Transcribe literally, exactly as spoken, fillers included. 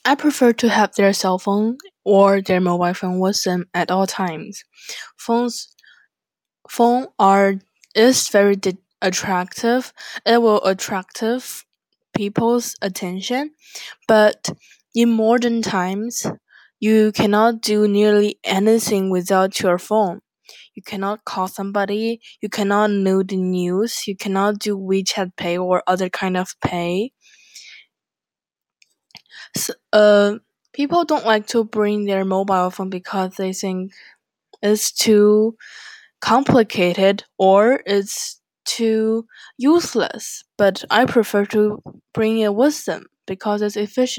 I prefer to have their cell phone or their mobile phone with them at all times. Phones phone are is very di- attractive. It will attractive people's attention, but in modern times, you cannot do nearly anything without your phone. You cannot call somebody, you cannot know the news, you cannot do WeChat Pay or other kind of pay. So, uh, people don't like to bring their mobile phone because they think it's too complicated or it's too useless. But I prefer to bring it with them because it's efficient.